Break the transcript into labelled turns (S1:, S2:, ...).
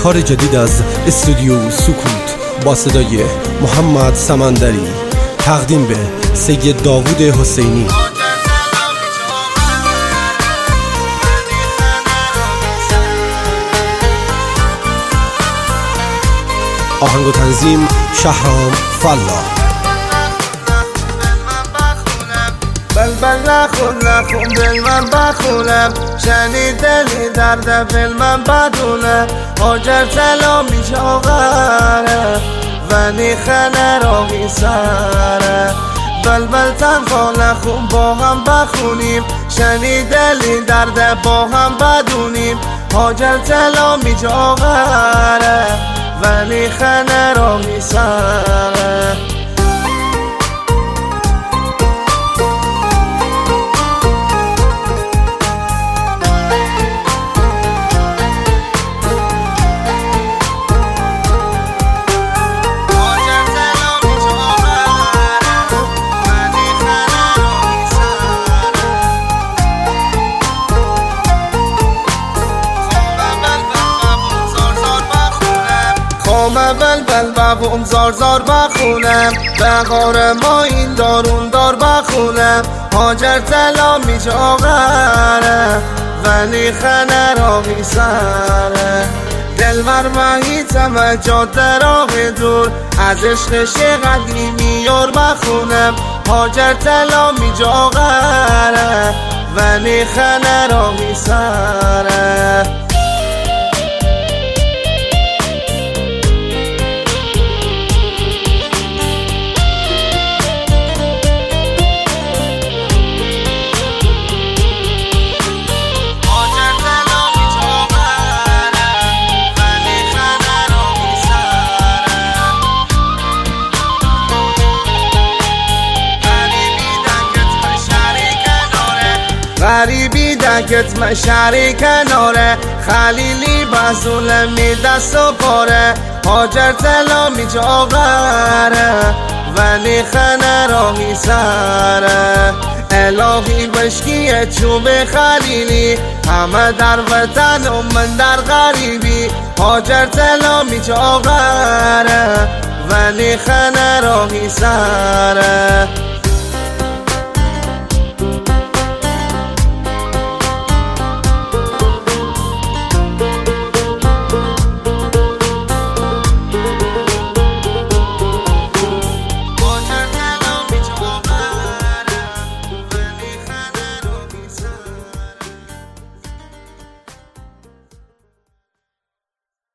S1: بهار جدید از استودیو سکوت با صدای محمد سمندری، تقدیم به سید داوود حسینی. آهنگ و تنظیم شهرام فلاح.
S2: بل نخون دل من بخونم، شنیدنی درد دل من بدونم. هاجر طلا میجاغره ولی خنه را میسره. بل تنها نخون با هم بخونیم، شنیدنی درد با هم بدونیم. هاجر طلا میجاغره ولی خنه را میسره. بل بابوم زار بخونم، بهار ما این دارون دار بخونم. هاجر طلا میجاغره ولی خنه را میسره. دلبر محیطم جاده راه دور، از عشقش قدیمی یار بخونم. هاجر طلا میجاغره ولی خنه را میسره. غریبی دکت من شهری کناره، خلیلی بزولمی دست و پاره. هاجر طلا میجاغره ولی خنه را میسره. الهی بشکی چوب خلیلی، همه در وطن و من در غریبی. هاجر طلا میجاغره ولی خنه را میسره.